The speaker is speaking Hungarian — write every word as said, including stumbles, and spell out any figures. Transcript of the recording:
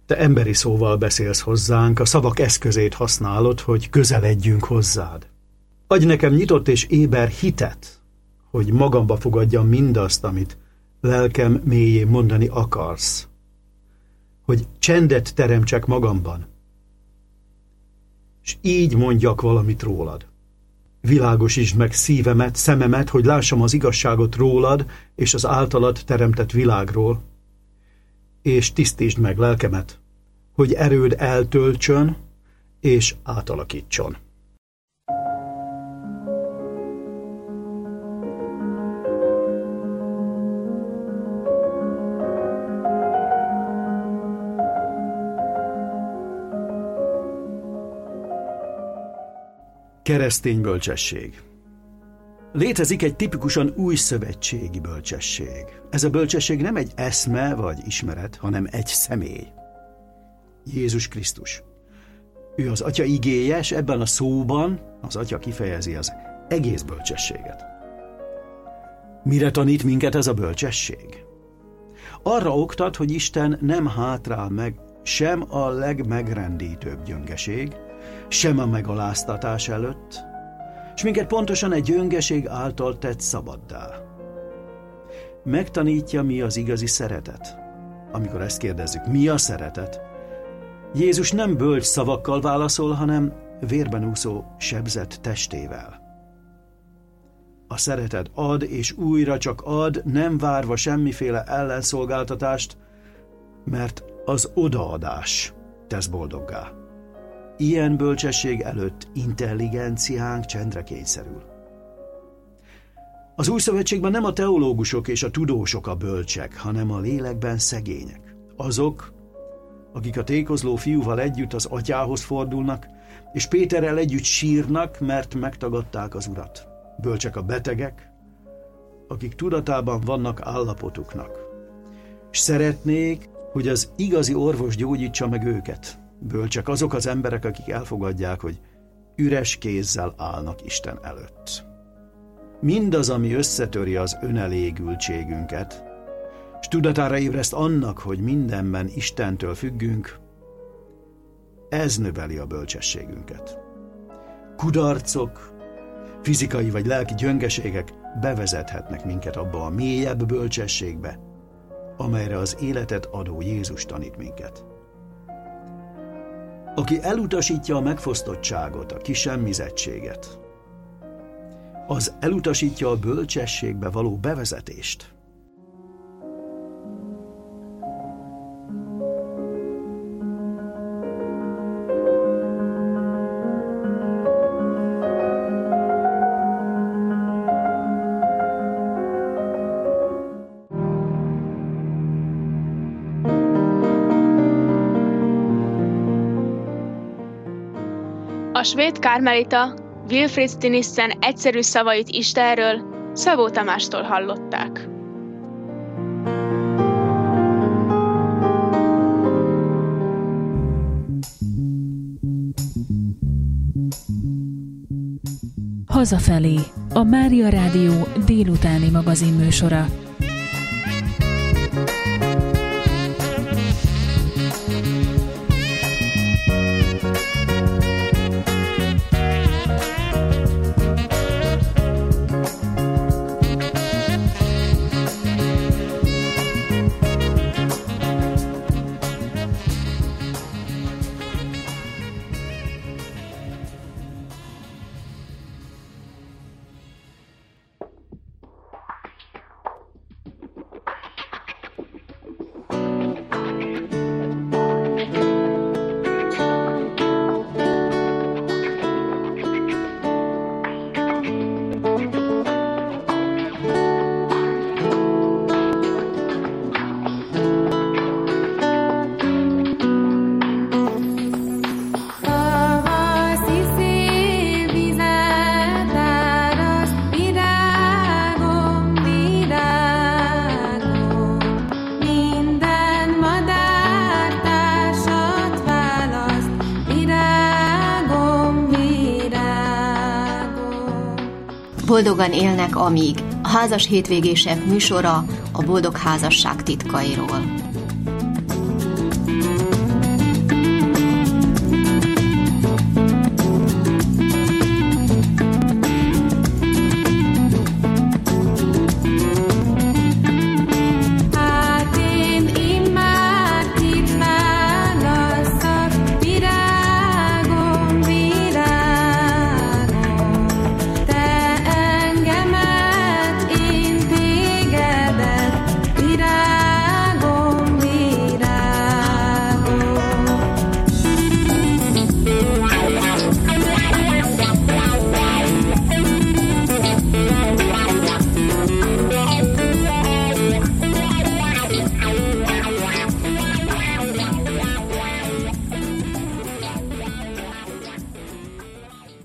Te emberi szóval beszélsz hozzánk, a szavak eszközét használod, hogy közeledjünk hozzád. Adj nekem nyitott és éber hitet, hogy magamba fogadjam mindazt, amit lelkem mélyén mondani akarsz. Hogy csendet teremtsek magamban, és így mondjak valamit rólad. Világosítsd meg szívemet, szememet, hogy lássam az igazságot rólad és az általad teremtett világról, és tisztítsd meg lelkemet, hogy erőd eltöltsön és átalakítson. Keresztény bölcsesség. Létezik egy tipikusan új szövetségi bölcsesség. Ez a bölcsesség nem egy eszme vagy ismeret, hanem egy személy. Jézus Krisztus. Ő az Atya igéje, és ebben a szóban az Atya kifejezi az egész bölcsességet. Mire tanít minket ez a bölcsesség? Arra oktat, hogy Isten nem hátrál meg sem a legmegrendítőbb gyöngeség, sem a megaláztatás előtt, és minket pontosan egy gyöngeség által tett szabaddá. Megtanítja, mi az igazi szeretet. Amikor ezt kérdezzük, mi a szeretet? Jézus nem bölcs szavakkal válaszol, hanem vérben úszó sebzett testével. A szeretet ad, és újra csak ad, nem várva semmiféle ellenszolgáltatást, mert az odaadás tesz boldoggá. Ilyen bölcsesség előtt intelligenciánk csendre kényszerül. Az új szövetségben nem a teológusok és a tudósok a bölcsek, hanem a lélekben szegények. Azok, akik a tékozló fiúval együtt az atyához fordulnak, és Péterrel együtt sírnak, mert megtagadták az Urat. Bölcsek a betegek, akik tudatában vannak állapotuknak, és szeretnék, hogy az igazi orvos gyógyítsa meg őket. Bölcsek azok az emberek, akik elfogadják, hogy üres kézzel állnak Isten előtt. Mindaz, ami összetöri az önelégültségünket, és tudatára ébreszt annak, hogy mindenben Istentől függünk, ez növeli a bölcsességünket. Kudarcok, fizikai vagy lelki gyöngeségek bevezethetnek minket abba a mélyebb bölcsességbe, amelyre az életet adó Jézus tanít minket. Aki elutasítja a megfosztottságot, a kisemmizettséget, az elutasítja a bölcsességbe való bevezetést. A svéd kármelita Wilfrid Stinissen egyszerű szavait Istenről Szabó Tamástól hallották. Hazafelé, a Mária Rádió délutáni magazinműsora. Boldogan élnek, amíg a házas hétvégések műsora a boldog házasság titkairól.